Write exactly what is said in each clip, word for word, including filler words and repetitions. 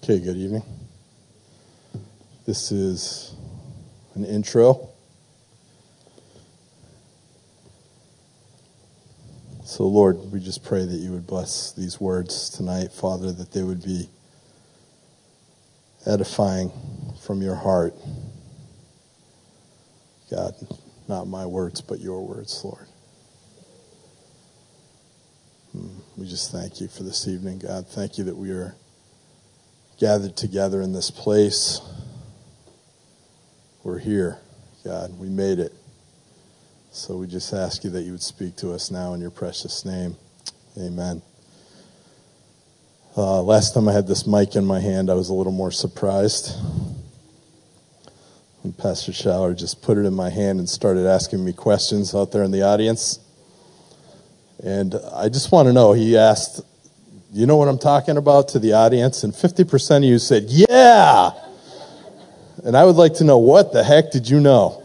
Okay, good evening. This is an intro. So, Lord, we just pray that you would bless these words tonight, Father, that they would be edifying from your heart. God, not my words, but your words, Lord. We just thank you for this evening, God. Thank you that we are gathered together in this place. We're here, God. We made it. So we just ask you that you would speak to us now in your precious name. Amen. Uh, last time I had this mic in my hand, I was a little more surprised. And Pastor Schauer just put it in my hand and started asking me questions out there in the audience. And I just want to know, he asked, you know what I'm talking about, to the audience? And fifty percent of you said, yeah! And I would like to know, what the heck did you know?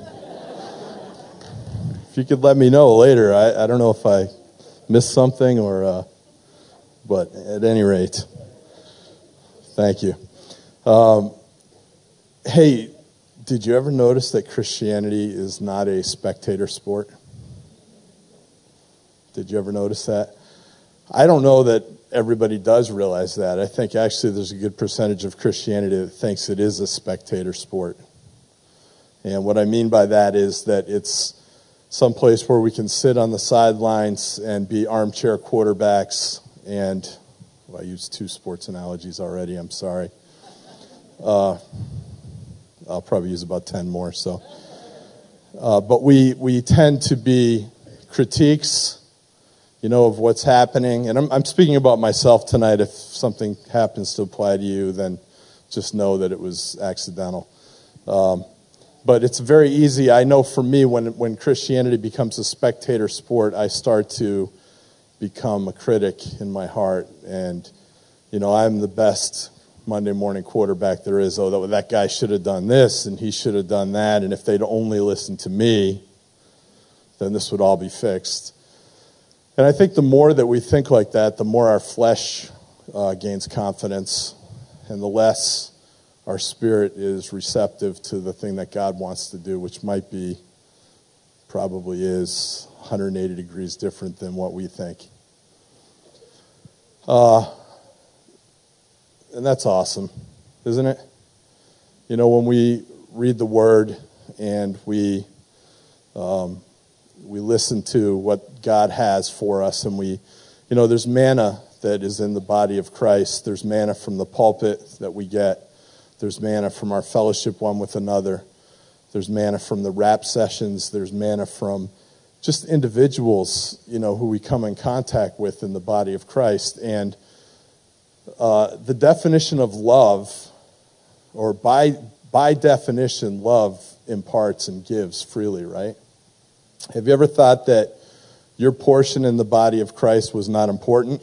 If you could let me know later. I, I don't know if I missed something or, uh, but at any rate, thank you. Um, hey, did you ever notice that Christianity is not a spectator sport? Did you ever notice that? I don't know that everybody does realize that. I think actually there's a good percentage of Christianity that thinks it is a spectator sport. And what I mean by that is that it's some place where we can sit on the sidelines and be armchair quarterbacks and, well, I used two sports analogies already, I'm sorry. Uh, I'll probably use about ten more, so. Uh, but we, we tend to be critiques, you know, of what's happening. And I'm, I'm speaking about myself tonight. If something happens to apply to you, then just know that it was accidental. Um, but it's very easy. I know for me, when when Christianity becomes a spectator sport, I start to become a critic in my heart. And, you know, I'm the best Monday morning quarterback there is. Oh, that, that guy should have done this, and he should have done that. And if they'd only listened to me, then this would all be fixed. And I think the more that we think like that, the more our flesh uh, gains confidence, and the less our spirit is receptive to the thing that God wants to do, which might be, probably is, one hundred eighty degrees different than what we think. Uh, and that's awesome, isn't it? You know, when we read the Word and we... Um, We listen to what God has for us, and we, you know, there's manna that is in the body of Christ. There's manna from the pulpit that we get. There's manna from our fellowship one with another. There's manna from the rap sessions. There's manna from just individuals, you know, who we come in contact with in the body of Christ. And uh, the definition of love, or by by definition, love imparts and gives freely, right? Have you ever thought that your portion in the body of Christ was not important?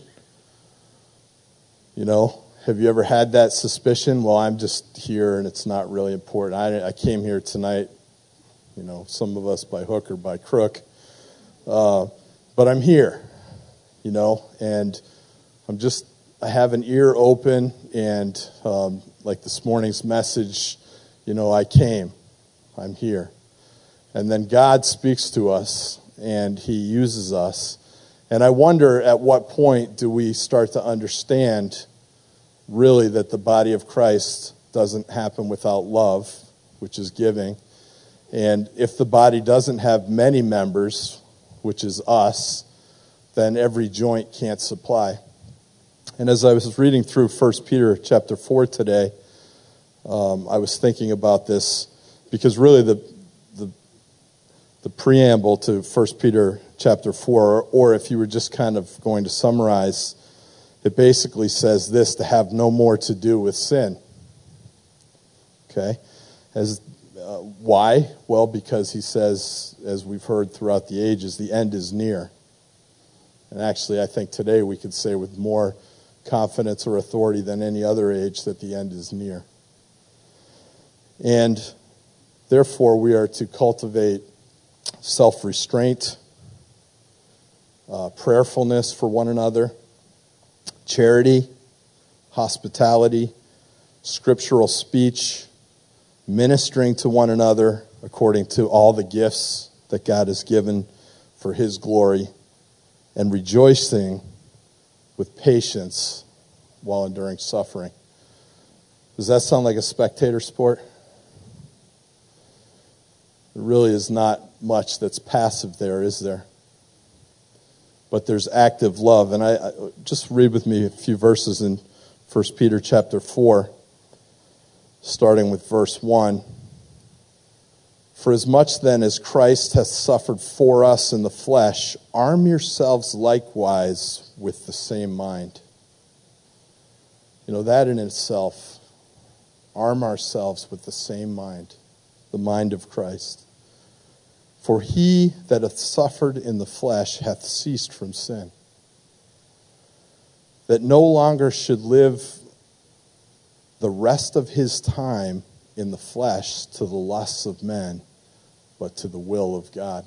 You know, have you ever had that suspicion? Well, I'm just here and it's not really important. I, I came here tonight, you know, some of us by hook or by crook, uh, but I'm here, you know, and I'm just, I have an ear open, and um, like this morning's message, you know, I came, I'm here. And then God speaks to us, and he uses us. And I wonder, at what point do we start to understand really that the body of Christ doesn't happen without love, which is giving. And if the body doesn't have many members, which is us, then every joint can't supply. And as I was reading through First Peter chapter four today, um, I was thinking about this, because really the the preamble to First Peter chapter four, or if you were just kind of going to summarize, it basically says this: to have no more to do with sin. Okay? As uh, why? Well, because he says, as we've heard throughout the ages, the end is near. And actually, I think today we could say with more confidence or authority than any other age that the end is near. And therefore, we are to cultivate self-restraint, uh, prayerfulness for one another, charity, hospitality, scriptural speech, ministering to one another according to all the gifts that God has given for his glory, and rejoicing with patience while enduring suffering. Does that sound like a spectator sport? There really is not much that's passive there, is there? But there's active love. And I, I just read with me a few verses in First Peter chapter four, starting with verse one. For as much then as Christ hath suffered for us in the flesh, arm yourselves likewise with the same mind. You know, that in itself, arm ourselves with the same mind, the mind of Christ. For he that hath suffered in the flesh hath ceased from sin, that no longer should live the rest of his time in the flesh to the lusts of men, but to the will of God.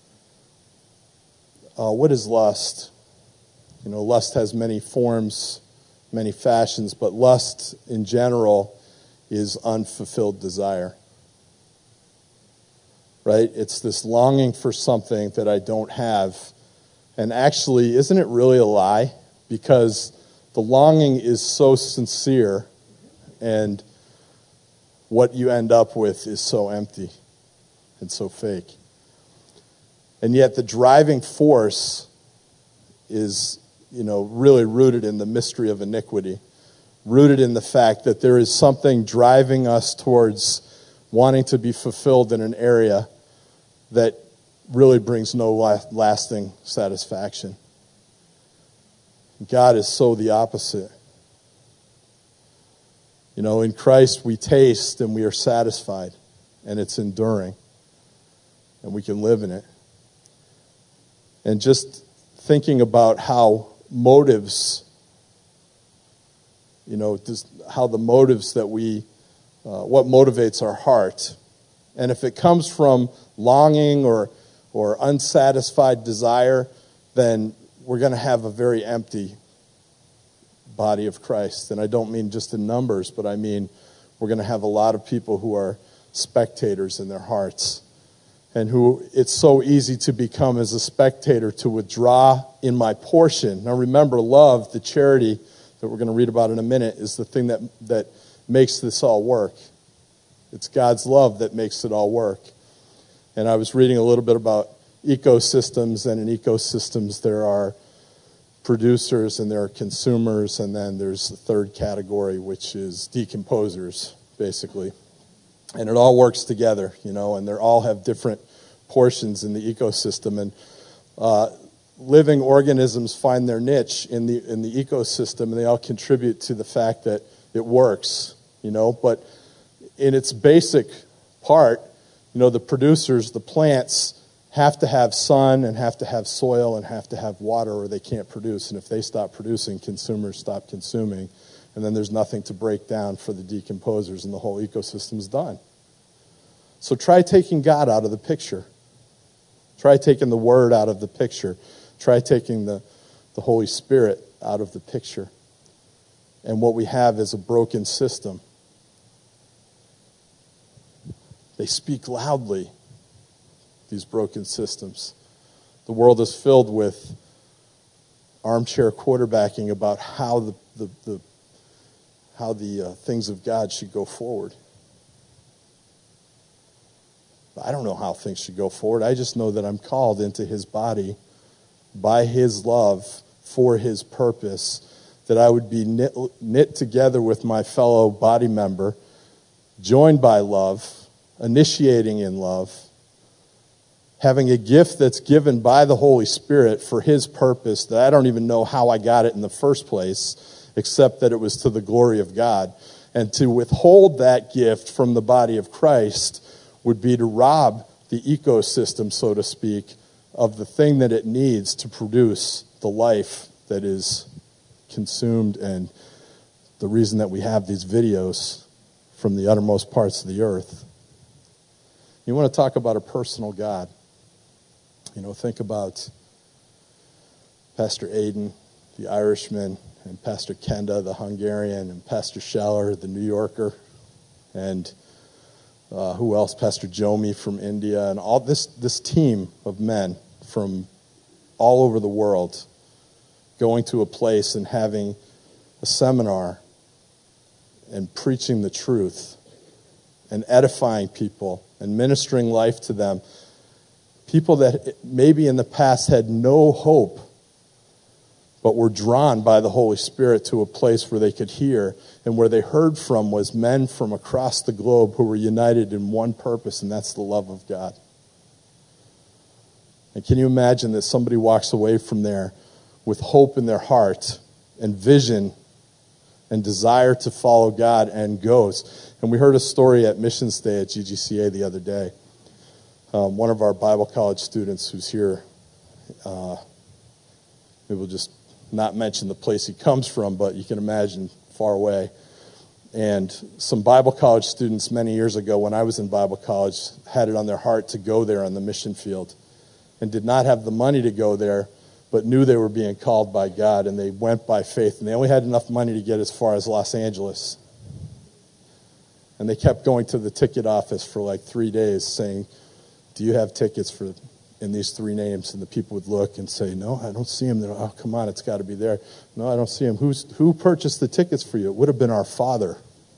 Uh, what is lust? You know, lust has many forms, many fashions, but lust in general is unfulfilled desire. Right? It's this longing for something that I don't have. And actually, isn't it really a lie? Because the longing is so sincere, and what you end up with is so empty and so fake. And yet the driving force is, you know, really rooted in the mystery of iniquity, rooted in the fact that there is something driving us towards wanting to be fulfilled in an area that really brings no lasting satisfaction. God is so the opposite. You know, in Christ we taste and we are satisfied, and it's enduring, and we can live in it. And just thinking about how motives, you know, just how the motives that we, uh, what motivates our heart. And if it comes from longing or or unsatisfied desire, then we're going to have a very empty body of Christ. And I don't mean just in numbers, but I mean we're going to have a lot of people who are spectators in their hearts, and who it's so easy to become as a spectator, to withdraw in my portion. Now remember, love, the charity that we're going to read about in a minute, is the thing that that makes this all work. It's God's love that makes it all work. And I was reading a little bit about ecosystems, and in ecosystems there are producers and there are consumers, and then there's the third category, which is decomposers, basically. And it all works together, you know, and they all have different portions in the ecosystem. And uh, living organisms find their niche in the in the ecosystem, and they all contribute to the fact that it works, you know. But in its basic part, you know, the producers, the plants, have to have sun and have to have soil and have to have water, or they can't produce. And if they stop producing, consumers stop consuming. And then there's nothing to break down for the decomposers, and the whole ecosystem's done. So try taking God out of the picture. Try taking the Word out of the picture. Try taking the, the Holy Spirit out of the picture. And what we have is a broken system. They speak loudly, these broken systems. The world is filled with armchair quarterbacking about how the, the, the how the uh, things of God should go forward. I don't know how things should go forward. I just know that I'm called into his body by his love for his purpose, that I would be knit, knit together with my fellow body member, joined by love, initiating in love, having a gift that's given by the Holy Spirit for his purpose that I don't even know how I got it in the first place, except that it was to the glory of God. And to withhold that gift from the body of Christ would be to rob the ecosystem, so to speak, of the thing that it needs to produce the life that is consumed, and the reason that we have these videos from the uttermost parts of the earth. You want to talk about a personal God. You know, think about Pastor Aiden, the Irishman, and Pastor Kenda, the Hungarian, and Pastor Scheller, the New Yorker, and uh, who else? Pastor Jomi from India, and all this this team of men from all over the world going to a place and having a seminar and preaching the truth and edifying people and ministering life to them. People that maybe in the past had no hope, but were drawn by the Holy Spirit to a place where they could hear, and where they heard from was men from across the globe who were united in one purpose, and that's the love of God. And can you imagine that somebody walks away from there with hope in their heart and vision and desire to follow God and goes? And we heard a story at Missions Day at G G C A the other day. Um, one of our Bible college students who's here, uh, we will just not mention the place he comes from, but you can imagine far away. And some Bible college students many years ago when I was in Bible college had it on their heart to go there on the mission field and did not have the money to go there, but knew they were being called by God, and they went by faith. And they only had enough money to get as far as Los Angeles. And they kept going to the ticket office for like three days saying, do you have tickets for in these three names? And the people would look and say, no, I don't see him. They're, oh, come on, it's got to be there. No, I don't see him. Who's, who purchased the tickets for you? It would have been our father.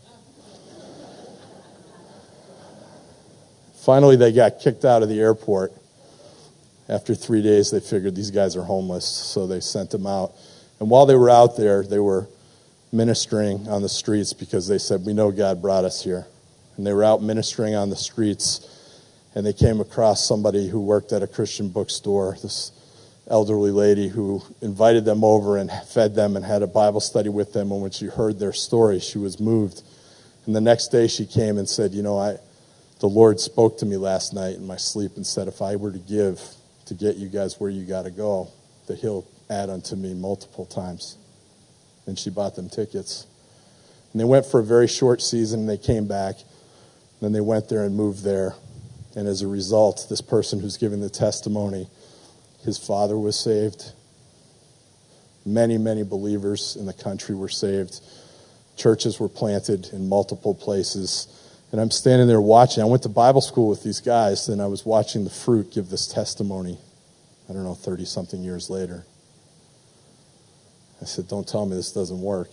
Finally, they got kicked out of the airport. After three days, they figured these guys are homeless, so they sent them out. And while they were out there, they were ministering on the streets because they said, we know God brought us here. And they were out ministering on the streets, and they came across somebody who worked at a Christian bookstore, this elderly lady who invited them over and fed them and had a Bible study with them. And when she heard their story, she was moved. And the next day she came and said, you know, I, the Lord spoke to me last night in my sleep and said, if I were to give to get you guys where you got to go, that he'll add unto me multiple times. And she bought them tickets. And they went for a very short season, and they came back. Then they went there and moved there. And as a result, this person who's giving the testimony, his father was saved. Many, many believers in the country were saved. Churches were planted in multiple places. And I'm standing there watching. I went to Bible school with these guys, and I was watching the fruit give this testimony, I don't know, thirty-something years later. I said, don't tell me this doesn't work.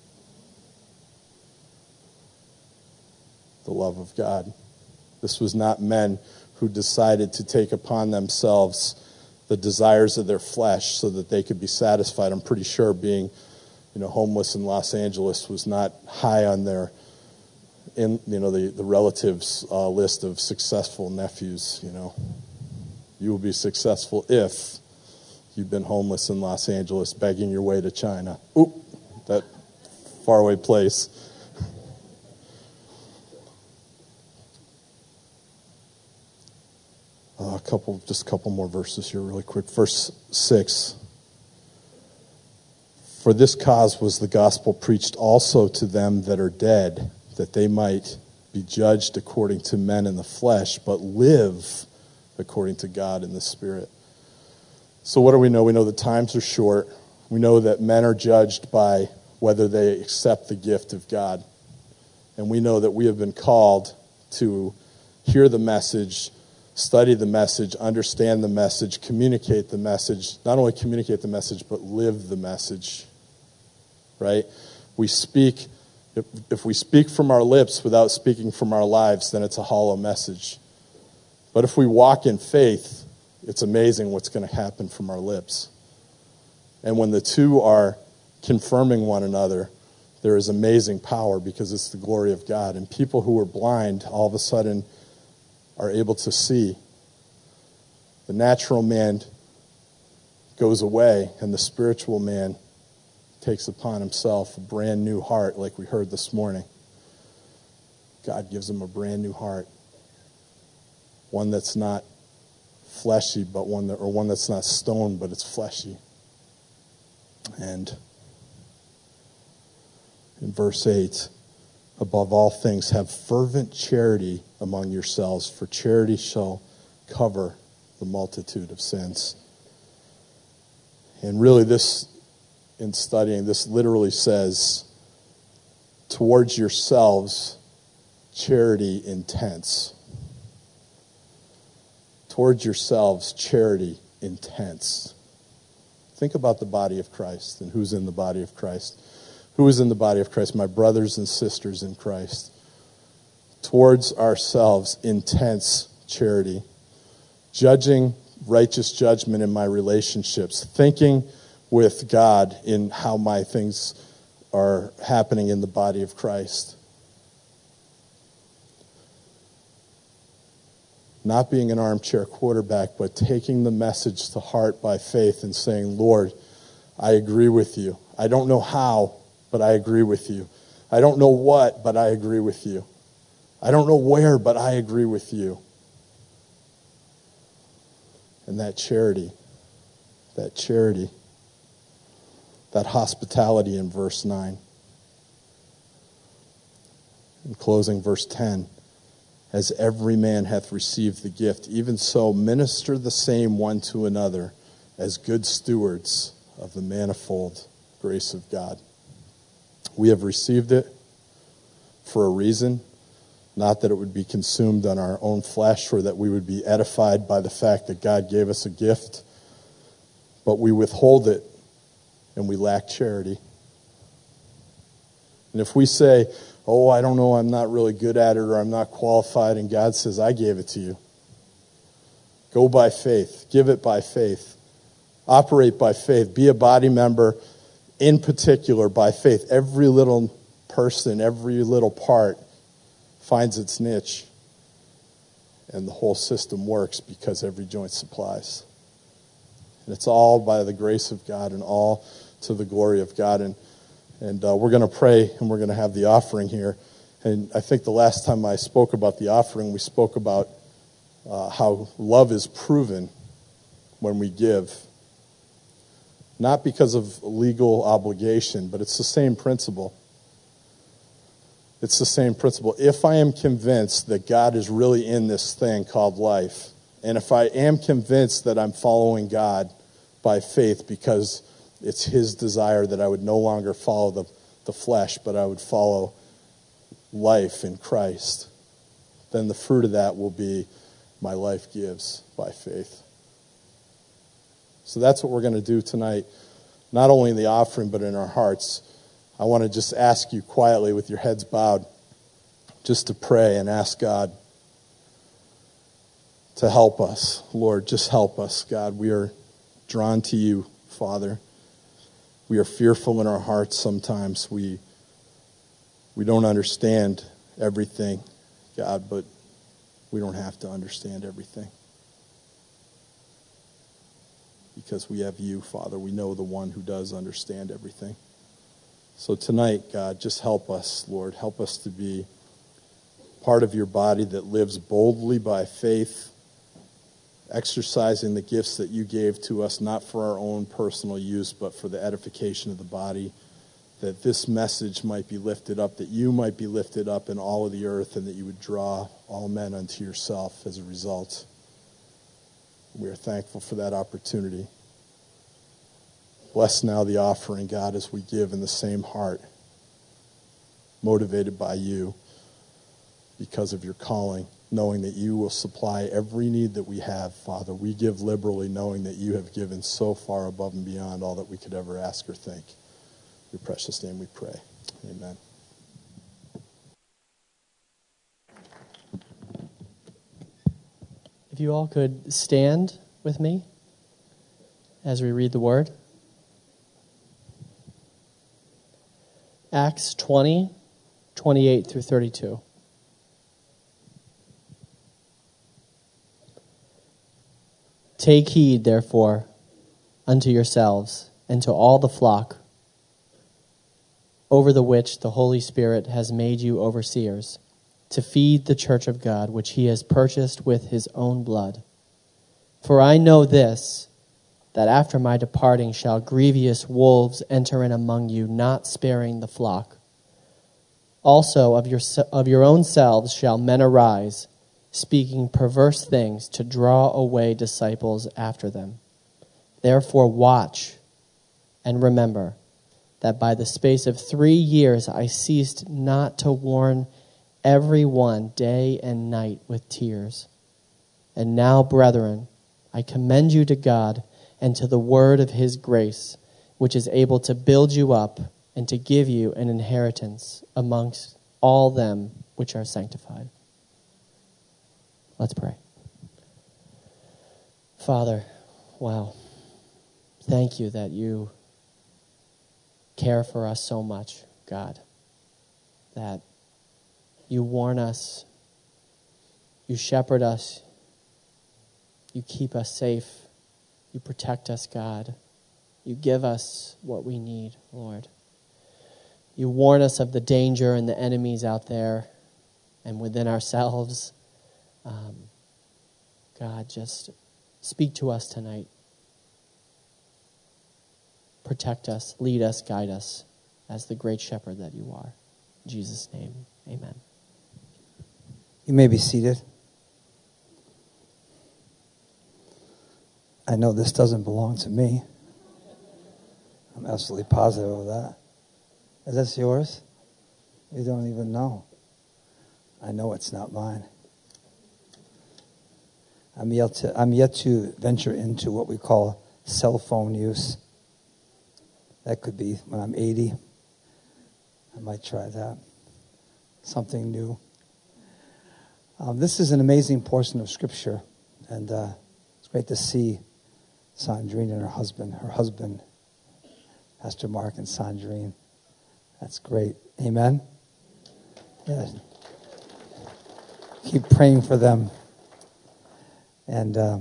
The love of God. This was not men who decided to take upon themselves the desires of their flesh so that they could be satisfied. I'm pretty sure being, you know, homeless in Los Angeles was not high on their in you know the, the relatives uh, list of successful nephews. You know, you will be successful if you've been homeless in Los Angeles begging your way to China. Oop, that faraway place. Uh, a couple, just a couple more verses here really quick. Verse six. For this cause was the gospel preached also to them that are dead, that they might be judged according to men in the flesh, but live according to God in the Spirit. So what do we know? We know the times are short. We know that men are judged by whether they accept the gift of God. And we know that we have been called to hear the message, study the message, understand the message, communicate the message. Not only communicate the message, but live the message. Right? We speak, if, if we speak from our lips without speaking from our lives, then it's a hollow message. But if we walk in faith, it's amazing what's going to happen from our lips. And when the two are confirming one another, there is amazing power because it's the glory of God. And people who were blind all of a sudden are able to see. The natural man goes away, and the spiritual man takes upon himself a brand new heart, like we heard this morning. God gives him a brand new heart. One that's not fleshy, but one that, or one that's not stone, but it's fleshy. And in verse eight, above all things, have fervent charity among yourselves, for charity shall cover the multitude of sins. And really this in studying, this literally says, towards yourselves, charity intense. Towards yourselves, charity intense. Think about the body of Christ and who's in the body of Christ. Who is in the body of Christ? My brothers and sisters in Christ. Towards ourselves, intense charity. Judging righteous judgment in my relationships. Thinking with God in how my things are happening in the body of Christ. Not being an armchair quarterback, but taking the message to heart by faith and saying, Lord, I agree with you. I don't know how, but I agree with you. I don't know what, but I agree with you. I don't know where, but I agree with you. And that charity, that charity, that hospitality in verse nine. In closing, verse ten. As every man hath received the gift, even so minister the same one to another as good stewards of the manifold grace of God. We have received it for a reason, not that it would be consumed on our own flesh or that we would be edified by the fact that God gave us a gift, but we withhold it and we lack charity. And if we say, oh, I don't know, I'm not really good at it or I'm not qualified, and God says, I gave it to you. Go by faith. Give it by faith. Operate by faith. Be a body member in particular by faith. Every little person, every little part finds its niche, and the whole system works because every joint supplies. And it's all by the grace of God and all to the glory of God. And And uh, we're going to pray, and we're going to have the offering here. And I think the last time I spoke about the offering, we spoke about uh, how love is proven when we give. Not because of legal obligation, but it's the same principle. It's the same principle. If I am convinced that God is really in this thing called life, and if I am convinced that I'm following God by faith because it's his desire that I would no longer follow the, the flesh, but I would follow life in Christ, then the fruit of that will be my life gives by faith. So that's what we're going to do tonight, not only in the offering, but in our hearts. I want to just ask you quietly with your heads bowed just to pray and ask God to help us. Lord, just help us, God. We are drawn to you, Father. We are fearful in our hearts sometimes. We we don't understand everything, God, but we don't have to understand everything. Because we have you, Father. We know the one who does understand everything. So tonight, God, just help us, Lord. Help us to be part of your body that lives boldly by faith, exercising the gifts that you gave to us, not for our own personal use, but for the edification of the body, that this message might be lifted up, that you might be lifted up in all of the earth, and that you would draw all men unto yourself as a result. We are thankful for that opportunity. Bless now the offering, God, as we give in the same heart, motivated by you because of your calling, knowing that you will supply every need that we have, Father. We give liberally, knowing that you have given so far above and beyond all that we could ever ask or think. In your precious name we pray. Amen. If you all could stand with me as we read the word. Acts twenty, twenty-eight through thirty-two. Take heed, therefore, unto yourselves and to all the flock over the which the Holy Spirit has made you overseers, to feed the church of God, which he has purchased with his own blood. For I know this, that after my departing shall grievous wolves enter in among you, not sparing the flock. Also of your, of your own selves shall men arise, speaking perverse things to draw away disciples after them. Therefore watch and remember, that by the space of three years I ceased not to warn every one day and night with tears. And now, brethren, I commend you to God and to the word of his grace, which is able to build you up and to give you an inheritance amongst all them which are sanctified. Let's pray. Father, wow, thank you that you care for us so much, God, that you warn us, you shepherd us, you keep us safe, you protect us, God. You give us what we need, Lord. You warn us of the danger and the enemies out there and within ourselves. Um, God, just speak to us tonight. Protect us, lead us, guide us as the great shepherd that you are. In Jesus' name, amen. You may be seated. I know this doesn't belong to me. I'm absolutely positive of that. Is this yours? You don't even know. I know it's not mine. I'm yet to, I'm yet to venture into what we call cell phone use. That could be when I'm eighty. I might try that. Something new. Um, this is an amazing portion of Scripture, and uh, it's great to see Sandrine and her husband. Her husband, Pastor Mark and Sandrine. That's great. Amen? Yeah. Keep praying for them. And uh,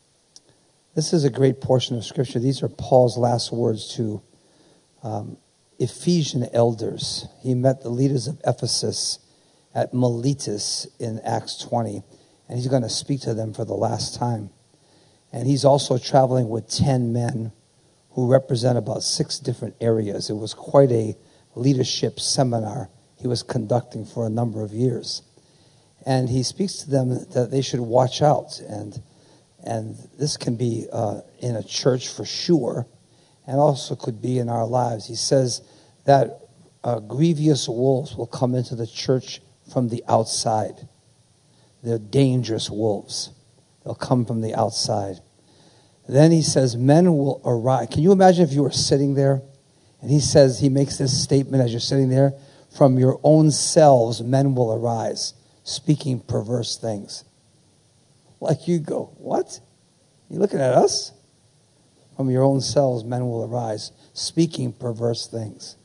this is a great portion of Scripture. These are Paul's last words to um, Ephesian elders. He met the leaders of Ephesus at Miletus in Acts twenty. And he's going to speak to them for the last time. And he's also traveling with ten men who represent about six different areas. It was quite a leadership seminar he was conducting for a number of years. And he speaks to them that they should watch out. And and this can be uh, in a church for sure, and also could be in our lives. He says that uh, grievous wolves will come into the church from the outside. They're dangerous wolves. They'll come from the outside. Then he says, men will arise. Can you imagine if you were sitting there? And he says, he makes this statement as you're sitting there, from your own selves, men will arise, speaking perverse things. Like you go, what? You looking at us? From your own selves, men will arise, speaking perverse things.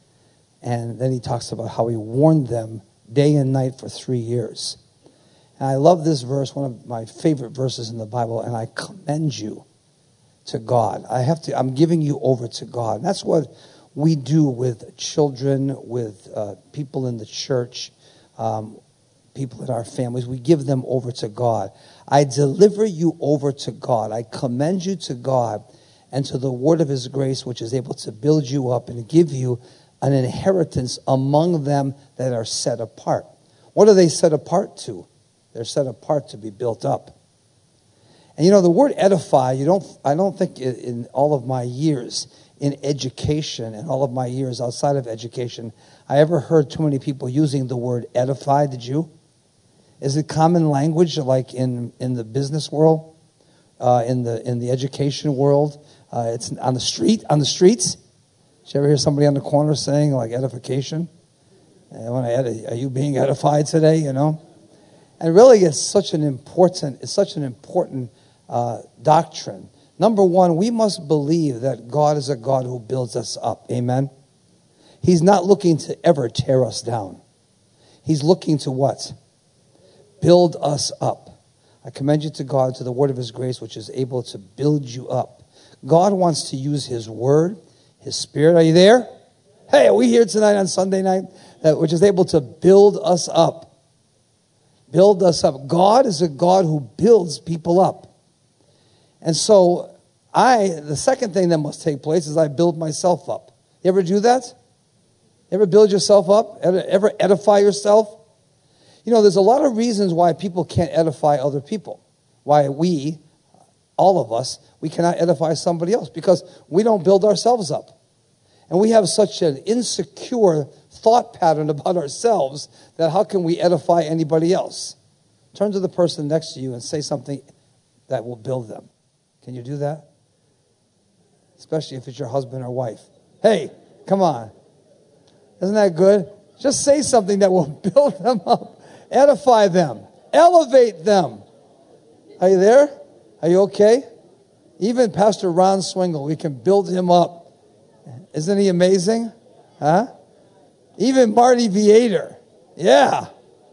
And then he talks about how he warned them day and night for three years. And I love this verse, one of my favorite verses in the Bible, and I commend you to God. I have to, I'm giving you over to God. And that's what we do with children, with uh, people in the church, um, people in our families. We give them over to God. I deliver you over to God. I commend you to God and to the word of his grace, which is able to build you up and give you an inheritance among them that are set apart. What are they set apart to? They're set apart to be built up. And you know, the word edify, you don't, I don't think in, in all of my years in education and all of my years outside of education, I ever heard too many people using the word edify. Did you? Is it common language like in, in the business world, uh, in the in the education world? Uh, it's on the street, on the streets. Did you ever hear somebody on the corner saying like edification? And when I edit, are you being edified today? You know, and really, it's such an important, it's such an important uh, doctrine. Number one, we must believe that God is a God who builds us up. Amen. He's not looking to ever tear us down. He's looking to what? Build us up. I commend you to God, to the word of his grace, which is able to build you up. God wants to use his word, his spirit. Are you there? Hey, are we here tonight on Sunday night? That which is able to build us up. Build us up. God is a God who builds people up. And so I, the second thing that must take place is I build myself up. You ever do that? You ever build yourself up? Ever edify yourself? You know, there's a lot of reasons why people can't edify other people. Why we, all of us, we cannot edify somebody else. Because we don't build ourselves up. And we have such an insecure thought pattern about ourselves that how can we edify anybody else? Turn to the person next to you and say something that will build them. Can you do that? Especially if it's your husband or wife. Hey, come on. Isn't that good? Just say something that will build them up, edify them, elevate them. Are you there? Are you okay? Even Pastor Ron Swingle, we can build him up. Isn't he amazing? Huh? Even Marty Viator. Yeah.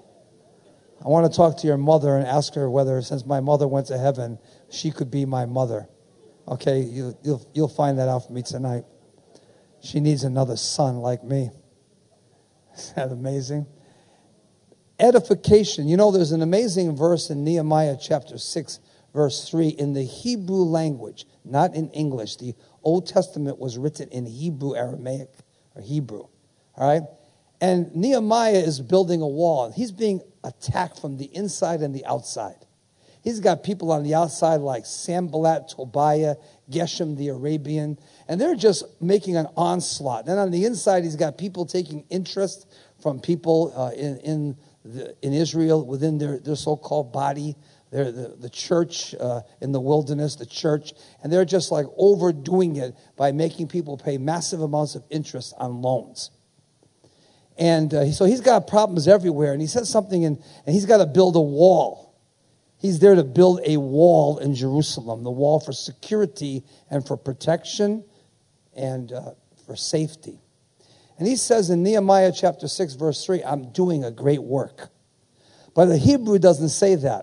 I want to talk to your mother and ask her whether, since my mother went to heaven, she could be my mother. Okay, you, you'll, you'll find that out for me tonight. She needs another son like me. Isn't that amazing? Edification. You know, there's an amazing verse in Nehemiah chapter six, verse three, in the Hebrew language, not in English. The Old Testament was written in Hebrew, Aramaic, or Hebrew. All right? And Nehemiah is building a wall. He's being attacked from the inside and the outside. He's got people on the outside like Sanballat, Tobiah, Geshem the Arabian, and they're just making an onslaught. Then on the inside, he's got people taking interest from people uh, in in, the, in Israel within their, their so-called body, their, the, the church uh, in the wilderness, the church, and they're just like overdoing it by making people pay massive amounts of interest on loans. And uh, so he's got problems everywhere, and he says something, in, and he's got to build a wall. He's there to build a wall in Jerusalem, the wall for security and for protection and uh, for safety. And he says in Nehemiah chapter six, verse three, I'm doing a great work. But the Hebrew doesn't say that.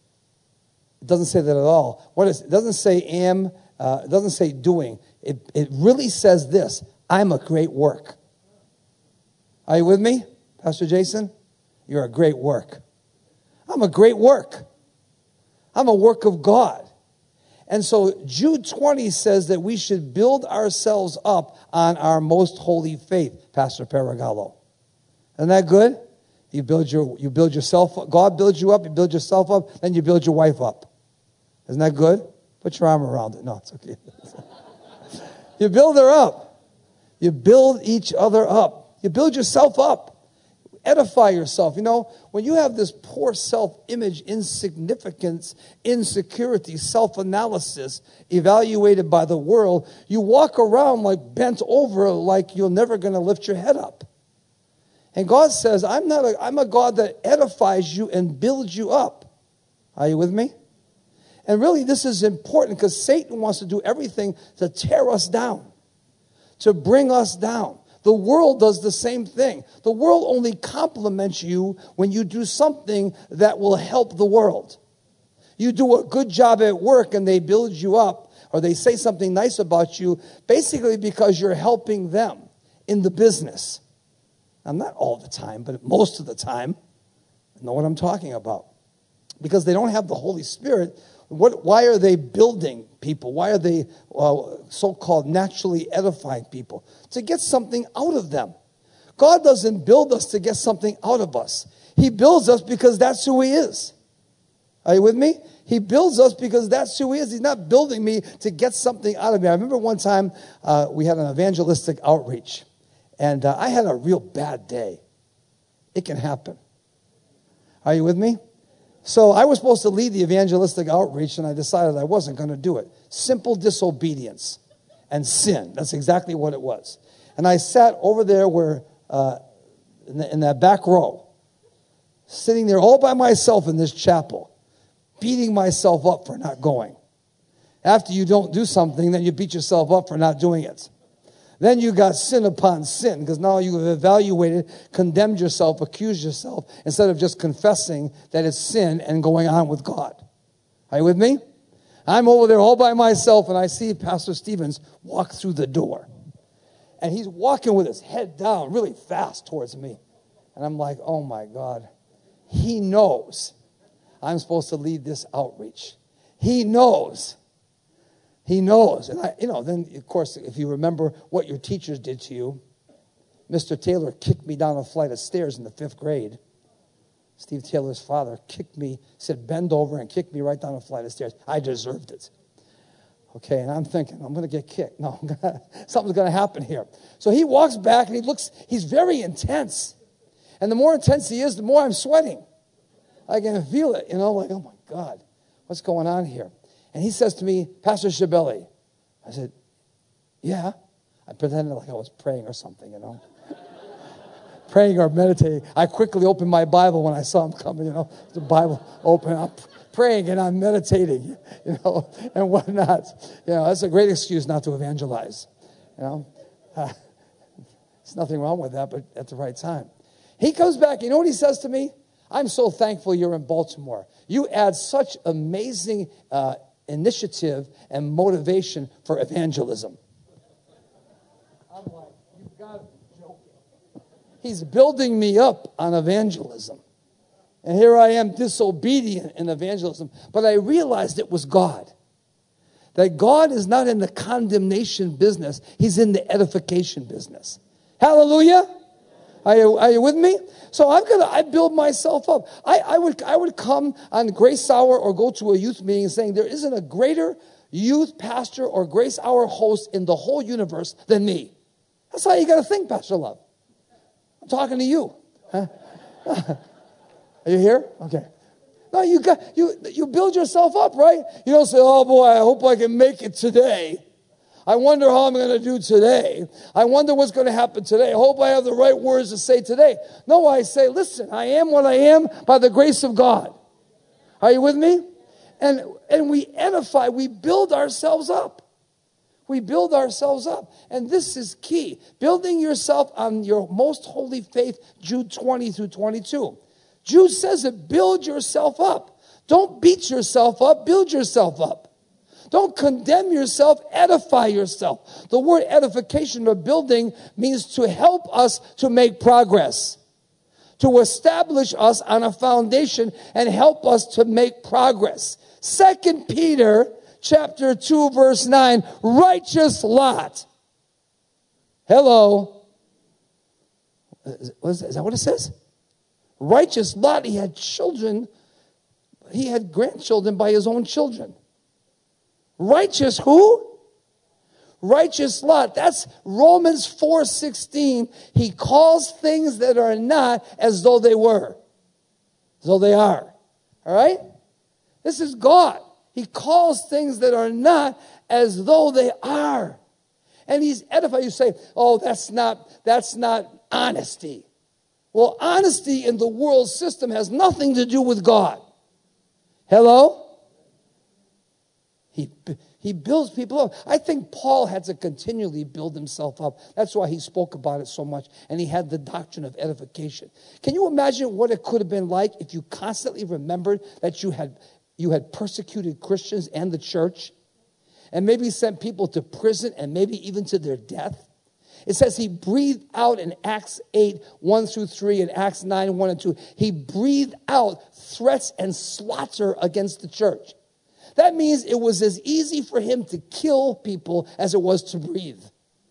It doesn't say that at all. What is, it doesn't say am, uh, it doesn't say doing. It, it really says this, I'm a great work. Are you with me, Pastor Jason? You're a great work. I'm a great work. I'm a work of God. And so Jude twenty says that we should build ourselves up on our most holy faith, Pastor Paragallo. Isn't that good? You build your you build yourself up. God builds you up, you build yourself up, then you build your wife up. Isn't that good? Put your arm around it. No, it's okay. You build her up. You build each other up. You build yourself up. Edify yourself. You know, when you have this poor self-image, insignificance, insecurity, self-analysis evaluated by the world, you walk around like bent over like you're never going to lift your head up. And God says, I'm not a, I'm a God that edifies you and builds you up. Are you with me? And really this is important because Satan wants to do everything to tear us down, to bring us down. The world does the same thing. The world only compliments you when you do something that will help the world. You do a good job at work and they build you up, or they say something nice about you, basically because you're helping them in the business. Now, not all the time, but most of the time. I know what I'm talking about. Because they don't have the Holy Spirit. What, why are they building people? Why are they uh, so-called naturally edifying people? To get something out of them. God doesn't build us to get something out of us. He builds us because that's who he is. Are you with me? He builds us because that's who he is. He's not building me to get something out of me. I remember one time uh, we had an evangelistic outreach. And uh, I had a real bad day. It can happen. Are you with me? So I was supposed to lead the evangelistic outreach, and I decided I wasn't going to do it. Simple disobedience and sin. That's exactly what it was. And I sat over there where, uh, in, the, in that back row, sitting there all by myself in this chapel, beating myself up for not going. After you don't do something, then you beat yourself up for not doing it. Then you got sin upon sin, because now you have evaluated, condemned yourself, accused yourself, instead of just confessing that it's sin and going on with God. Are you with me? I'm over there all by myself, and I see Pastor Stevens walk through the door. And he's walking with his head down really fast towards me. And I'm like, oh my God. He knows I'm supposed to lead this outreach. He knows. He knows. And, I, you know, then, of course, if you remember what your teachers did to you, Mister Taylor kicked me down a flight of stairs in the fifth grade. Steve Taylor's father kicked me, said, bend over and kicked me right down a flight of stairs. I deserved it. Okay, and I'm thinking, I'm going to get kicked. No, I'm gonna, something's going to happen here. So he walks back, and he looks, he's very intense. And the more intense he is, the more I'm sweating. I can feel it, you know, like, oh, my God, what's going on here? And he says to me, Pastor Shabelli. I said, yeah. I pretended like I was praying or something, you know. Praying or meditating. I quickly opened my Bible when I saw him coming, you know. The Bible open up. Praying and I'm meditating, you know, and whatnot. You know, that's a great excuse not to evangelize, you know. Uh, there's nothing wrong with that, but at the right time. He comes back. You know what he says to me? I'm so thankful you're in Baltimore. You add such amazing uh, initiative and motivation for evangelism. I'm like, you've got to be joking. He's building me up on evangelism. And here I am disobedient in evangelism. But I realized it was God. That God is not in the condemnation business. He's in the edification business. Hallelujah. Are you, are you with me? So I've got to, I build myself up. I, I would I would come on Grace Hour or go to a youth meeting saying there isn't a greater youth pastor or Grace Hour host in the whole universe than me. That's how you got to think, Pastor Love. I'm talking to you. Huh? Are you here? Okay. No, you got you you build yourself up, right? You don't say, "Oh boy, I hope I can make it today. I wonder how I'm going to do today. I wonder what's going to happen today. I hope I have the right words to say today." No, I say, "Listen, I am what I am by the grace of God." Are you with me? And and we edify, we build ourselves up. We build ourselves up. And this is key. Building yourself on your most holy faith, Jude twenty through twenty-two. Jude says it, build yourself up. Don't beat yourself up, build yourself up. Don't condemn yourself, edify yourself. The word edification or building means to help us to make progress, to establish us on a foundation and help us to make progress. Second Peter chapter two, verse nine, righteous Lot. Hello. Is that what it says? Righteous Lot, he had children, he had grandchildren by his own children. Righteous who? Righteous Lot. That's Romans four sixteen. He calls things that are not as though they were. As though they are. All right? This is God. He calls things that are not as though they are. And he's edifying. You say, oh, that's not, that's not honesty. Well, honesty in the world system has nothing to do with God. Hello? He, he builds people up. I think Paul had to continually build himself up. That's why he spoke about it so much. And he had the doctrine of edification. Can you imagine what it could have been like if you constantly remembered that you had, you had persecuted Christians and the church? And maybe sent people to prison and maybe even to their death? It says he breathed out in Acts eight, one through three, and Acts nine, one and two. He breathed out threats and slaughter against the church. That means it was as easy for him to kill people as it was to breathe.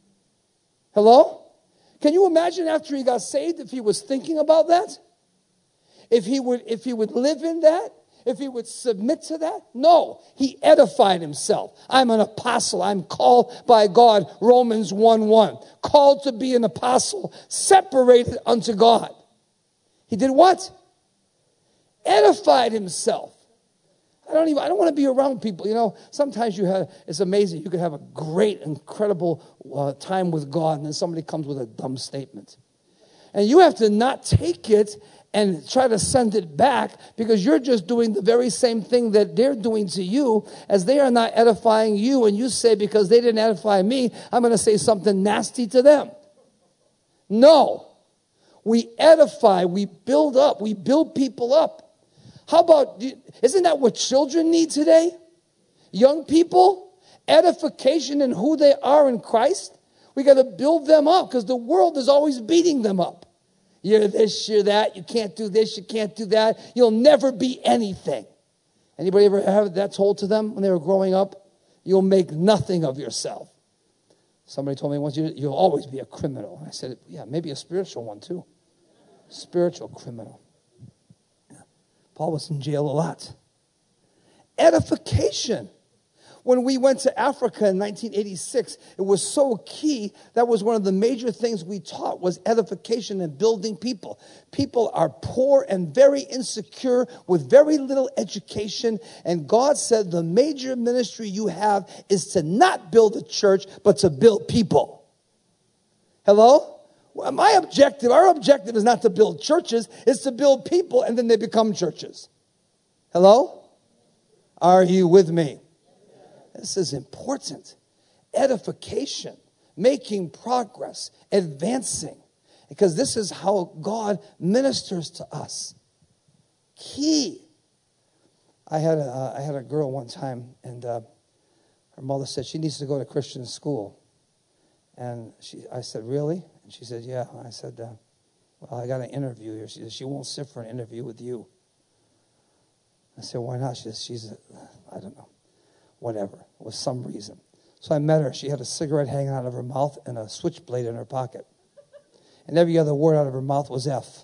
Hello? Can you imagine after he got saved if he was thinking about that? If he would, if he would live in that? If he would submit to that? No, he edified himself. I'm an apostle. I'm called by God, Romans one one. Called to be an apostle, separated unto God. He did what? Edified himself. I don't even, I don't want to be around people. You know, sometimes you have, it's amazing. You could have a great, incredible uh, time with God, and then somebody comes with a dumb statement. And you have to not take it and try to send it back because you're just doing the very same thing that they're doing to you as they are not edifying you. And you say, because they didn't edify me, I'm going to say something nasty to them. No. We edify, we build up, we build people up. How about, isn't that what children need today? Young people, edification in who they are in Christ. We got to build them up because the world is always beating them up. You're this, you're that. You can't do this, you can't do that. You'll never be anything. Anybody ever have that told to them when they were growing up? You'll make nothing of yourself. Somebody told me once, you'll always be a criminal. I said, yeah, maybe a spiritual one too. Spiritual criminal. Yeah. Paul was in jail a lot. Edification. When we went to Africa in nineteen eighty-six, it was so key. That was one of the major things we taught was edification and building people. People are poor and very insecure with very little education. And God said the major ministry you have is to not build a church, but to build people. Hello? Well, my objective, our objective is not to build churches, it's to build people and then they become churches. Hello? Are you with me? This is important. Edification, making progress, advancing. Because this is how God ministers to us. Key. I had a, uh, I had a girl one time, and uh, her mother said she needs to go to Christian school. And she, I said, really? And she said, yeah. And I said, uh, well, I got an interview here. She said, she won't sit for an interview with you. I said, why not? She said, she's, a, I don't know. Whatever. It was some reason. So I met her. She had a cigarette hanging out of her mouth and a switchblade in her pocket. And every other word out of her mouth was F.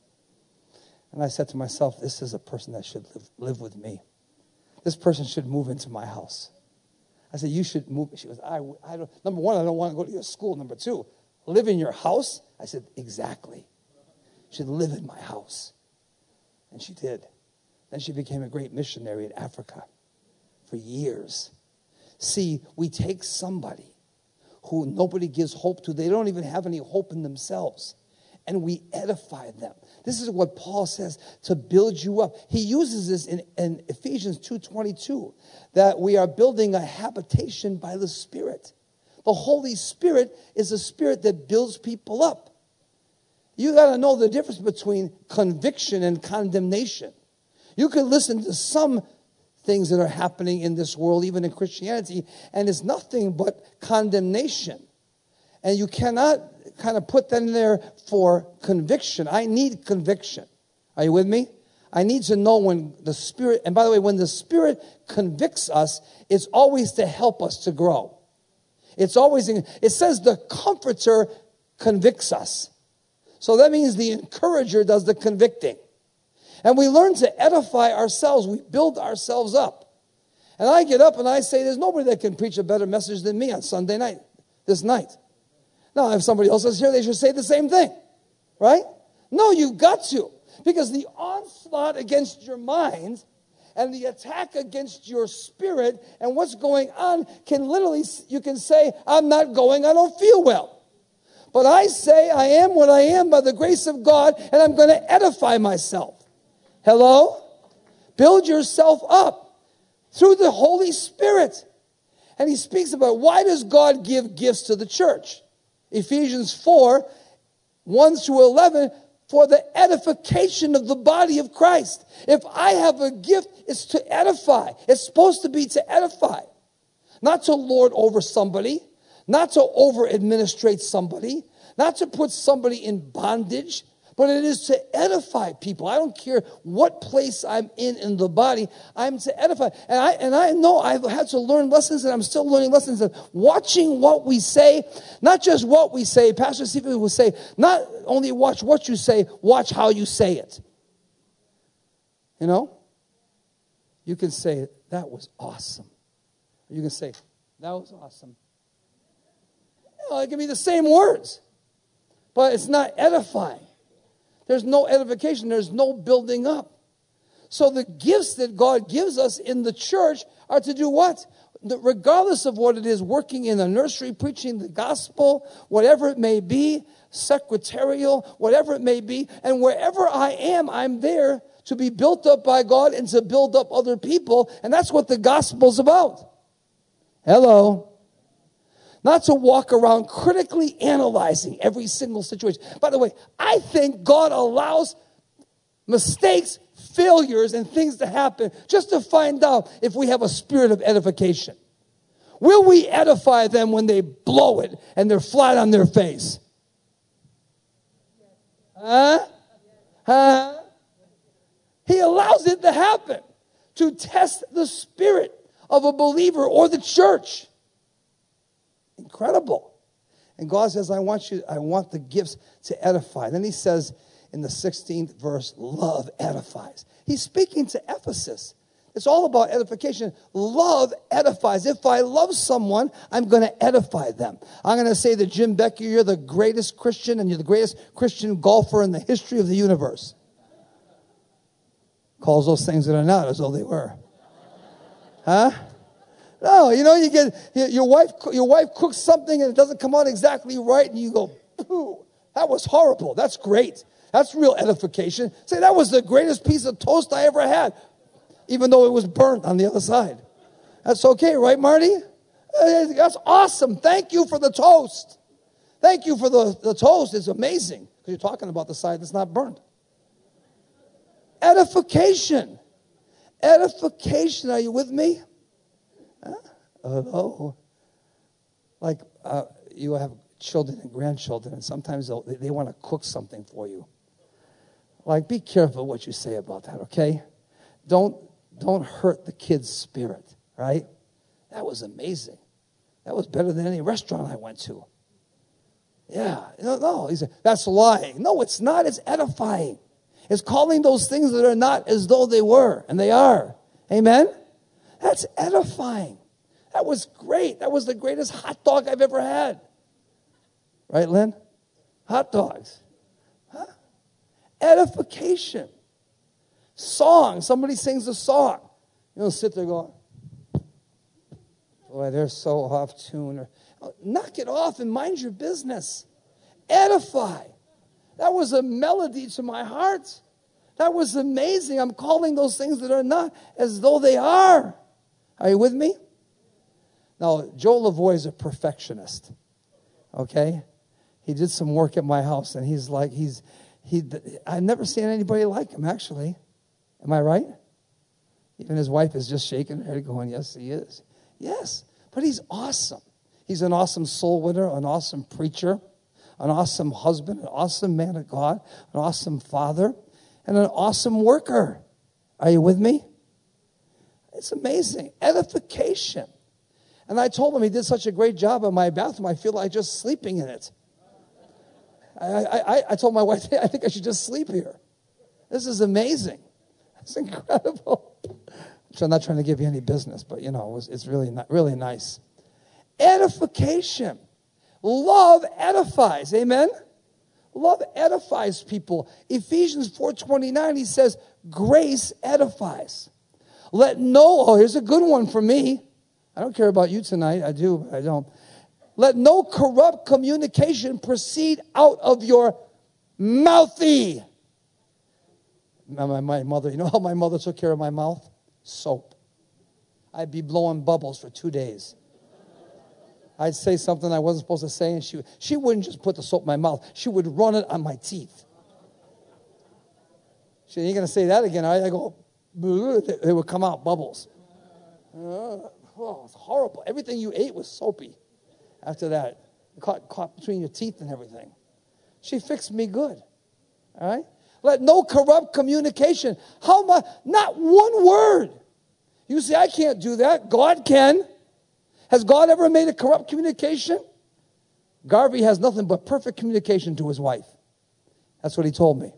And I said to myself, this is a person that should live, live with me. This person should move into my house. I said, you should move. She goes, I, I don't, number one, I don't want to go to your school. Number two, live in your house? I said, exactly. She should live in my house. And she did. Then she became a great missionary in Africa. For years. See, we take somebody who nobody gives hope to. They don't even have any hope in themselves. And we edify them. This is what Paul says, to build you up. He uses this in, in Ephesians two twenty-two, that we are building a habitation by the Spirit. The Holy Spirit is a spirit that builds people up. You got to know the difference between conviction and condemnation. You can listen to some things that are happening in this world, even in Christianity, and it's nothing but condemnation. And you cannot kind of put that in there for conviction. I need conviction. Are you with me? I need to know when the Spirit, and by the way, when the Spirit convicts us, it's always to help us to grow. It's always, it says the Comforter convicts us. So that means the encourager does the convicting. And we learn to edify ourselves. We build ourselves up. And I get up and I say, there's nobody that can preach a better message than me on Sunday night, this night. Now, if somebody else is here, they should say the same thing. Right? No, you've got to. Because the onslaught against your mind and the attack against your spirit and what's going on can literally, you can say, I'm not going, I don't feel well. But I say I am what I am by the grace of God, and I'm going to edify myself. Hello? Build yourself up through the Holy Spirit. And he speaks about why does God give gifts to the church? Ephesians four, one through eleven, for the edification of the body of Christ. If I have a gift, it's to edify. It's supposed to be to edify. Not to lord over somebody. Not to over-administrate somebody. Not to put somebody in bondage. But it is to edify people. I don't care what place I'm in in the body. I'm to edify. And I and I know I've had to learn lessons, and I'm still learning lessons of watching what we say. Not just what we say. Pastor Stephen will say, not only watch what you say, watch how you say it. You know? You can say, that was awesome. You can say, that was awesome. You know, it can be the same words. But it's not edifying. There's no edification. There's no building up. So the gifts that God gives us in the church are to do what? Regardless of what it is, working in a nursery, preaching the gospel, whatever it may be, secretarial, whatever it may be. And wherever I am, I'm there to be built up by God and to build up other people. And that's what the gospel's about. Hello. Not to walk around critically analyzing every single situation. By the way, I think God allows mistakes, failures, and things to happen just to find out if we have a spirit of edification. Will we edify them when they blow it and they're flat on their face? Huh? Huh? He allows it to happen to test the spirit of a believer or the church. Incredible. And God says, I want you, I want the gifts to edify. Then he says in the sixteenth verse, love edifies. He's speaking to Ephesus. It's all about edification. Love edifies. If I love someone, I'm going to edify them. I'm going to say to Jim Becker, you're the greatest Christian and you're the greatest Christian golfer in the history of the universe. Calls those things that are not as though they were. Huh? No, you know, you get, your wife, your wife cooks something and it doesn't come out exactly right and you go, pooh, that was horrible. That's great. That's real edification. Say, that was the greatest piece of toast I ever had. Even though it was burnt on the other side. That's okay, right, Marty? That's awesome. Thank you for the toast. Thank you for the, the toast. It's amazing. Because you're talking about the side that's not burnt. Edification. Edification. Are you with me? Huh? Hello. Like uh, you have children and grandchildren, and sometimes they, they want to cook something for you. Like, be careful what you say about that, okay? Don't Don't hurt the kid's spirit, right? That was amazing. That was better than any restaurant I went to. Yeah, no, no. He said, that's lying. No, it's not. It's edifying. It's calling those things that are not as though they were, and they are. Amen? That's edifying. That was great. That was the greatest hot dog I've ever had. Right, Lynn? Hot dogs. Huh? Edification. Song. Somebody sings a song. You don't sit there going, boy, they're so off tune. Or, oh, knock it off and mind your business. Edify. That was a melody to my heart. That was amazing. I'm calling those things that are not as though they are. Are you with me? Now, Joe Lavoie is a perfectionist. Okay? He did some work at my house, and he's like, he's, he. I've never seen anybody like him, actually. Am I right? Even his wife is just shaking her head going, yes, he is. Yes, but he's awesome. He's an awesome soul winner, an awesome preacher, an awesome husband, an awesome man of God, an awesome father, and an awesome worker. Are you with me? It's amazing. Edification. And I told him he did such a great job in my bathroom, I feel like just sleeping in it. I, I, I told my wife, I think I should just sleep here. This is amazing. It's incredible. So I'm not trying to give you any business, but, you know, it was, it's really, not, really nice. Edification. Love edifies. Amen? Love edifies people. Ephesians four twenty-nine, he says, grace edifies. Let no, oh, here's a good one for me. I don't care about you tonight. I do, but I don't. Let no corrupt communication proceed out of your mouthy. My, my mother, you know how my mother took care of my mouth? Soap. I'd be blowing bubbles for two days. I'd say something I wasn't supposed to say, and she she wouldn't just put the soap in my mouth. She would run it on my teeth. She ain't going to say that again. I, I go, it would come out bubbles. Uh, oh, it's horrible. Everything you ate was soapy after that. It caught, caught between your teeth and everything. She fixed me good. All right? Let no corrupt communication. How much? Not one word. You say, I can't do that. God can. Has God ever made a corrupt communication? Garvey has nothing but perfect communication to his wife. That's what he told me.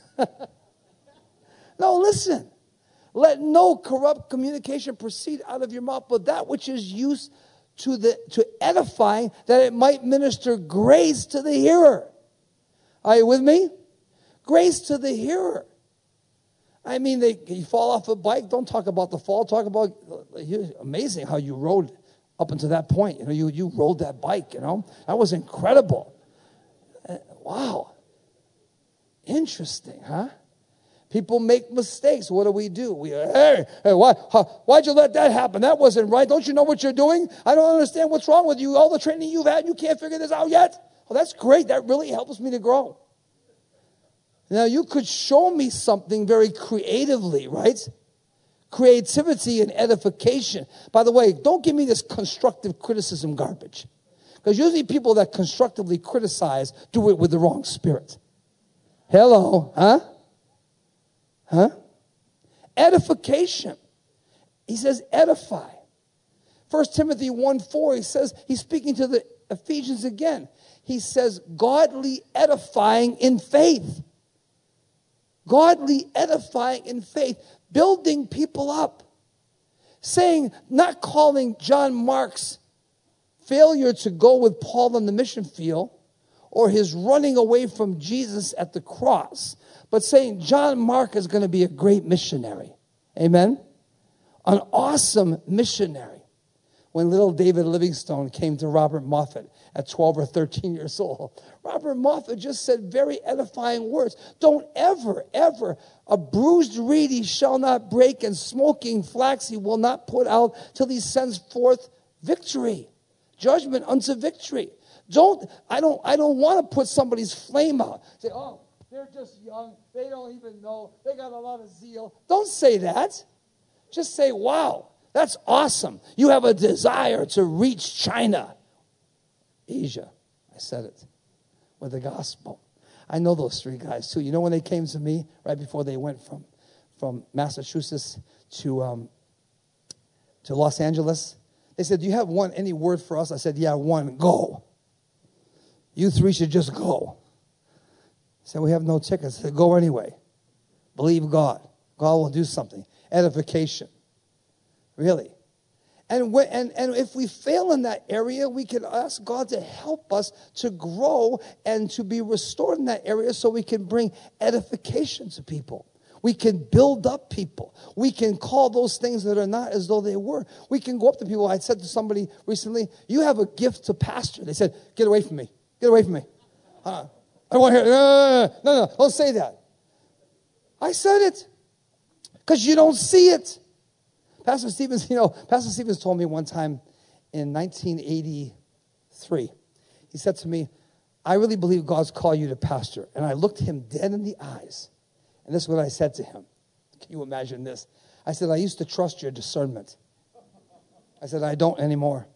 No, listen. Let no corrupt communication proceed out of your mouth, but that which is used to the to edifying, that it might minister grace to the hearer. Are you with me? Grace to the hearer. I mean, they, you fall off a bike. Don't talk about the fall. Talk about, amazing how you rode up until that point. You know, you, you rode that bike, you know. That was incredible. Uh, wow. Interesting, huh? People make mistakes. What do we do? We, hey, hey why, how, why'd you let that happen? That wasn't right. Don't you know what you're doing? I don't understand what's wrong with you. All the training you've had, you can't figure this out yet? Well, that's great. That really helps me to grow. Now, you could show me something very creatively, right? Creativity and edification. By the way, don't give me this constructive criticism garbage. Because usually people that constructively criticize do it with the wrong spirit. Hello, huh? Huh? Edification. He says edify. First Timothy one four, he says, he's speaking to the Ephesians again. He says, godly edifying in faith. Godly edifying in faith. Building people up. saying, not calling John Mark's failure to go with Paul on the mission field or his running away from Jesus at the cross, but saying John Mark is going to be a great missionary. Amen? An awesome missionary. When little David Livingstone came to Robert Moffat at twelve or thirteen years old, Robert Moffat just said very edifying words. Don't ever, ever, a bruised reed he shall not break, and smoking flax he will not put out till he sends forth victory. Judgment unto victory. Don't, I don't, I don't want to put somebody's flame out. Say, oh, they're just young. They don't even know. They got a lot of zeal. Don't say that. Just say, wow, that's awesome. You have a desire to reach China, Asia. I said it with the gospel. I know those three guys too. You know when they came to me right before they went from, from Massachusetts to um, to Los Angeles? They said, do you have one, any word for us? I said, yeah, one, go. You three should just go. I said, we have no tickets. I said, go anyway. Believe God. God will do something. Edification. Really. And, when, and, and if we fail in that area, we can ask God to help us to grow and to be restored in that area so we can bring edification to people. We can build up people. We can call those things that are not as though they were. We can go up to people. I said to somebody recently, you have a gift to pastor. They said, get away from me. Get away from me. Uh, I don't want to hear it. No, no, no, no, don't say that. I said it because you don't see it. Pastor Stevens, you know, Pastor Stevens told me one time in nineteen eighty-three, he said to me, I really believe God's called you to pastor. And I looked him dead in the eyes. And this is what I said to him. Can you imagine this? I said, I used to trust your discernment. I said, I don't anymore.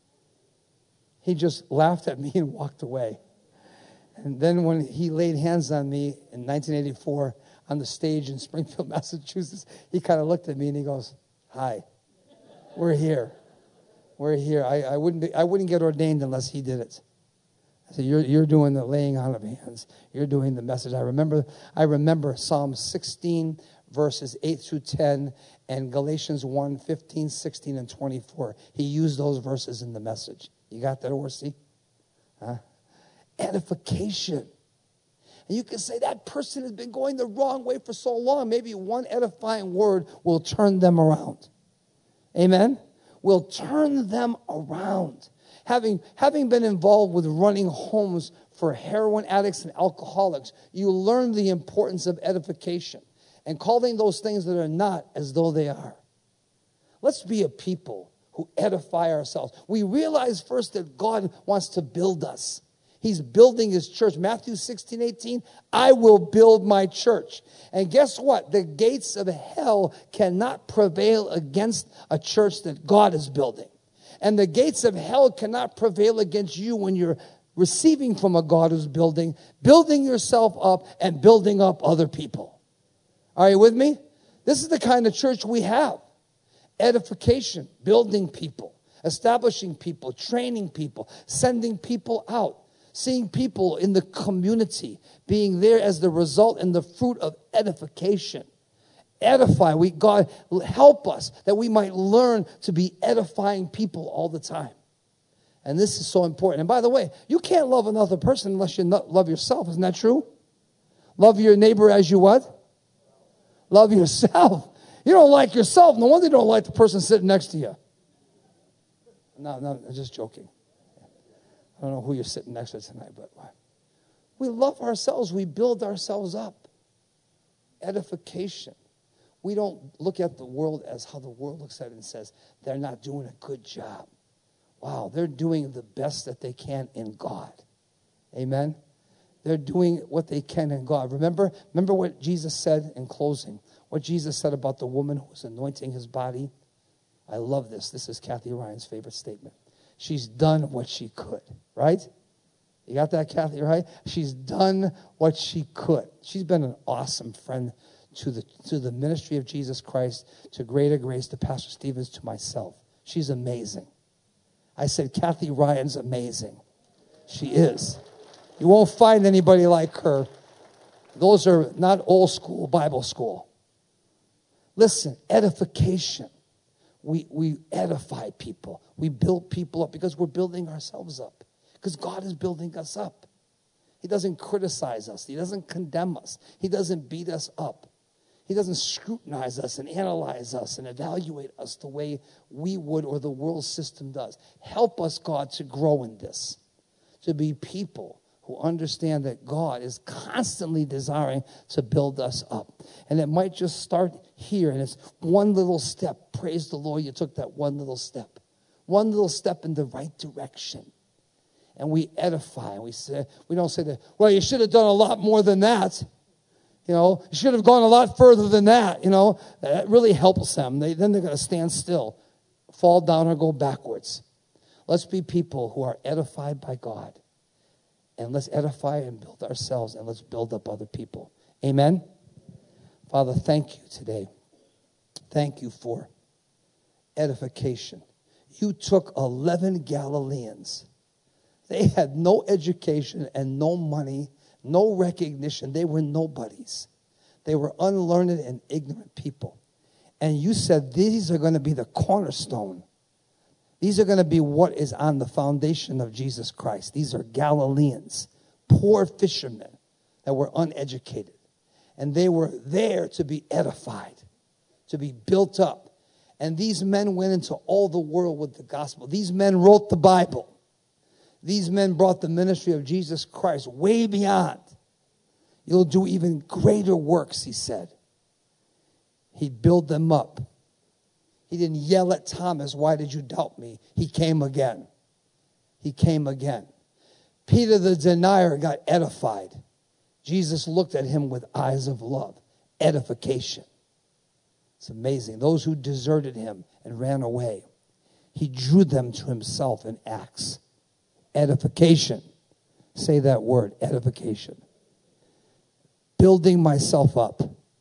He just laughed at me and walked away. And then when he laid hands on me in nineteen eighty-four on the stage in Springfield, Massachusetts, he kind of looked at me and he goes, hi, we're here. We're here. I, I wouldn't be, I wouldn't get ordained unless he did it. I said, you're, you're doing the laying on of hands. You're doing the message. I remember, I remember Psalm sixteen, verses eight through ten, and Galatians one, fifteen, sixteen, and twenty-four. He used those verses in the message. You got that, Orsi? Huh? Edification. And you can say that person has been going the wrong way for so long. Maybe one edifying word will turn them around. Amen? Will turn them around. Having, having been involved with running homes for heroin addicts and alcoholics, you learn the importance of edification and calling those things that are not as though they are. Let's be a people who edify ourselves. We realize first that God wants to build us. He's building his church. Matthew sixteen, eighteen, I will build my church. And guess what? The gates of hell cannot prevail against a church that God is building. And the gates of hell cannot prevail against you when you're receiving from a God who's building, building yourself up and building up other people. Are you with me? This is the kind of church we have. Edification, building people, establishing people, training people, sending people out, seeing people in the community, being there as the result and the fruit of edification. Edify. We, God, help us that we might learn to be edifying people all the time. And this is so important. And by the way, you can't love another person unless you love yourself. Isn't that true? Love your neighbor as you what? Love yourself. You don't like yourself. No wonder you don't like the person sitting next to you. No, no, I'm just joking. I don't know who you're sitting next to tonight, but we love ourselves. We build ourselves up. Edification. We don't look at the world as how the world looks at it and says, they're not doing a good job. Wow, they're doing the best that they can in God. Amen? They're doing what they can in God. Remember, remember what Jesus said in closing? What Jesus said about the woman who was anointing his body? I love this. This is Kathy Ryan's favorite statement. She's done what she could, right? You got that, Kathy, right? She's done what she could. She's been an awesome friend to the to the ministry of Jesus Christ, to Greater Grace, to Pastor Stevens, to myself. She's amazing. I said, Kathy Ryan's amazing. She is. You won't find anybody like her. Those are not old school Bible school. Listen, edification. we, we edify people. We build people up because we're building ourselves up. Because God is building us up. He doesn't criticize us. He doesn't condemn us. He doesn't beat us up. He doesn't scrutinize us and analyze us and evaluate us the way we would or the world system does. Help us, God, to grow in this, to be people who understand that God is constantly desiring to build us up. And it might just start here, and it's one little step. Praise the Lord, you took that one little step. One little step in the right direction. And we edify. We say, we don't say that, well, you should have done a lot more than that. You know, you should have gone a lot further than that. You know, that really helps them. They, then they're going to stand still, fall down, or go backwards. Let's be people who are edified by God. And let's edify and build ourselves, and let's build up other people. Amen? Father, thank you today. Thank you for edification. You took eleven Galileans. They had no education and no money, no recognition. They were nobodies. They were unlearned and ignorant people. And you said these are going to be the cornerstone. These are going to be what is on the foundation of Jesus Christ. These are Galileans, poor fishermen that were uneducated. And they were there to be edified, to be built up. And these men went into all the world with the gospel. These men wrote the Bible. These men brought the ministry of Jesus Christ way beyond. You'll do even greater works, he said. He'd build them up. He didn't yell at Thomas, why did you doubt me? He came again. He came again. Peter the denier got edified. Jesus looked at him with eyes of love. Edification. It's amazing. Those who deserted him and ran away, he drew them to himself in Acts. Edification. Say that word, edification. Building myself up.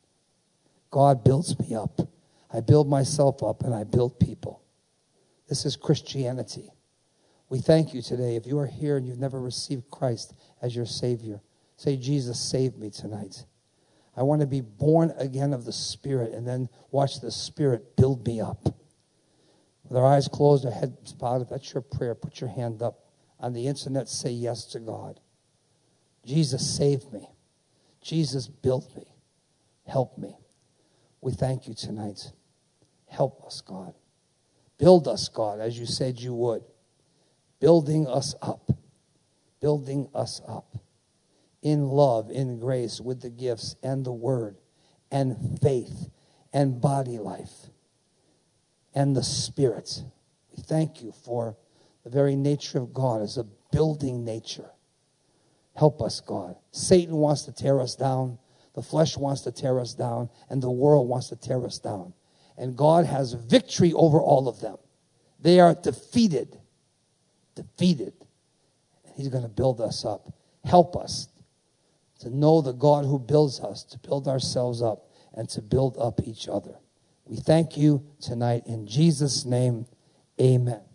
God builds me up. I build myself up and I build people. This is Christianity. We thank you today. If you are here and you've never received Christ as your Savior, say, Jesus, save me tonight. I want to be born again of the Spirit and then watch the Spirit build me up. With our eyes closed, our heads bowed, if that's your prayer, put your hand up. On the internet, say yes to God. Jesus, save me. Jesus, build me. Help me. We thank you tonight. Help us, God. Build us, God, as you said you would. Building us up. Building us up. In love, in grace, with the gifts and the word and faith and body life and the Spirit. We thank you for the very nature of God is a building nature. Help us, God. Satan wants to tear us down. The flesh wants to tear us down. And the world wants to tear us down. And God has victory over all of them. They are defeated. Defeated. And he's going to build us up. Help us to know the God who builds us, to build ourselves up, and to build up each other. We thank you tonight in Jesus' name. Amen.